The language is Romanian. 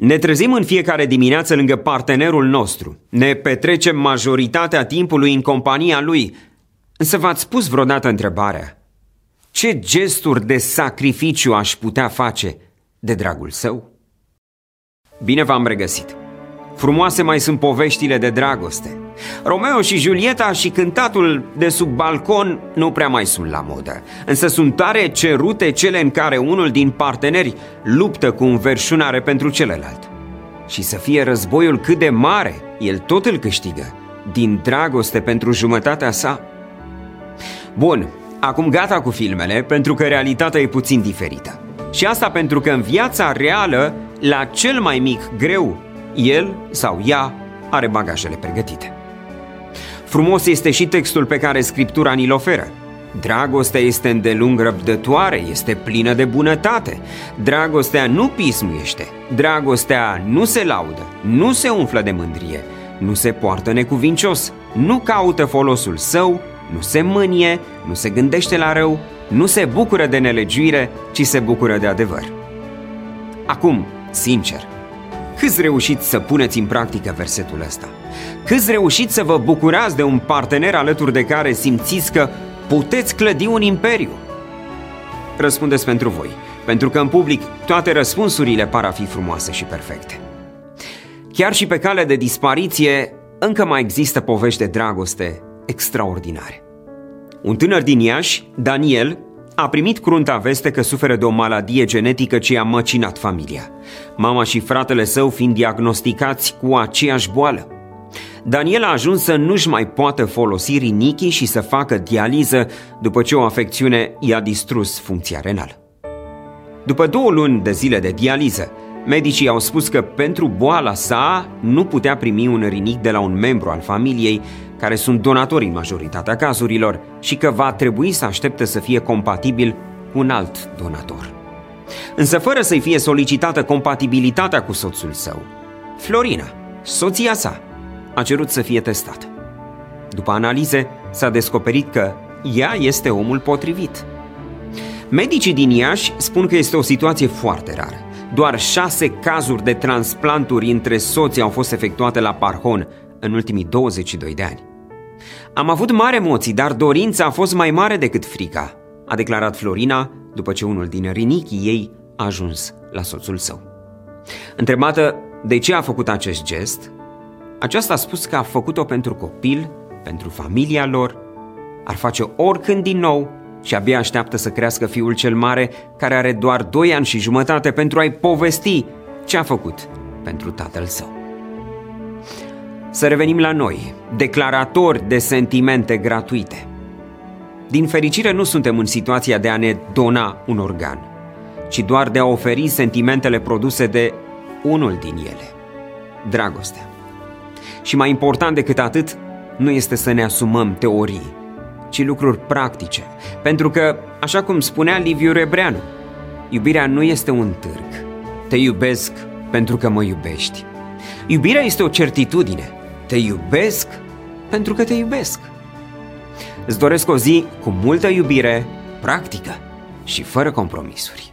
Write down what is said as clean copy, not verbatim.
Ne trezim în fiecare dimineață lângă partenerul nostru. Ne petrecem majoritatea timpului în compania lui. Însă v-ați pus vreodată întrebarea: ce gesturi de sacrificiu aș putea face de dragul său? Bine v-am regăsit! Frumoase mai sunt poveștile de dragoste. Romeo și Julieta și cântatul de sub balcon nu prea mai sunt la modă, însă sunt tare cerute cele în care unul din parteneri luptă cu înverșunare pentru celălalt. Și să fie războiul cât de mare, el tot îl câștigă, din dragoste pentru jumătatea sa. Bun, acum gata cu filmele, pentru că realitatea e puțin diferită. Și asta pentru că în viața reală, la cel mai mic greu, el sau ea are bagajele pregătite. Frumos este și textul pe care Scriptura ni-l oferă. Dragostea este îndelung răbdătoare, este plină de bunătate. Dragostea nu pismuiește, dragostea nu se laudă, nu se umflă de mândrie, nu se poartă necuvincios, nu caută folosul său, nu se mânie, nu se gândește la rău, nu se bucură de nelegiuire, ci se bucură de adevăr. Acum, sincer, câți reușiți să puneți în practică versetul ăsta? Câți reușiți să vă bucurați de un partener alături de care simțiți că puteți clădi un imperiu? Răspundeți pentru voi, pentru că în public toate răspunsurile par a fi frumoase și perfecte. Chiar și pe cale de dispariție, încă mai există povești de dragoste extraordinare. Un tânăr din Iași, Daniel, a primit crunta veste că suferă de o maladie genetică ce i-a măcinat familia, mama și fratele său fiind diagnosticați cu aceeași boală. Daniel a ajuns să nu-și mai poată folosi rinichii și să facă dializă după ce o afecțiune i-a distrus funcția renală. După 2 luni de zile de dializă, medicii au spus că pentru boala sa nu putea primi un rinic de la un membru al familiei, care sunt donatori în majoritatea cazurilor, și că va trebui să aștepte să fie compatibil cu un alt donator. Însă fără să-i fie solicitată compatibilitatea cu soțul său, Florina, soția sa, a cerut să fie testată. După analize, s-a descoperit că ea este omul potrivit. Medicii din Iași spun că este o situație foarte rară. Doar 6 cazuri de transplanturi între soți au fost efectuate la Parhon în ultimii 22 de ani. Am avut mari emoții, dar dorința a fost mai mare decât frica, a declarat Florina după ce unul din rinichii ei a ajuns la soțul său. Întrebată de ce a făcut acest gest, aceasta a spus că a făcut-o pentru copil, pentru familia lor, ar face oricând din nou și abia așteaptă să crească fiul cel mare, care are doar 2 ani și jumătate, pentru a-i povesti ce a făcut pentru tatăl său. Să revenim la noi, declaratori de sentimente gratuite. Din fericire nu suntem în situația de a ne dona un organ, ci doar de a oferi sentimentele produse de unul din ele, dragostea. Și mai important decât atât, nu este să ne asumăm teorii, ci lucruri practice, pentru că, așa cum spunea Liviu Rebreanu, iubirea nu este un târg. Te iubesc pentru că mă iubești. Iubirea este o certitudine. Te iubesc pentru că te iubesc. Îți doresc o zi cu multă iubire, practică și fără compromisuri.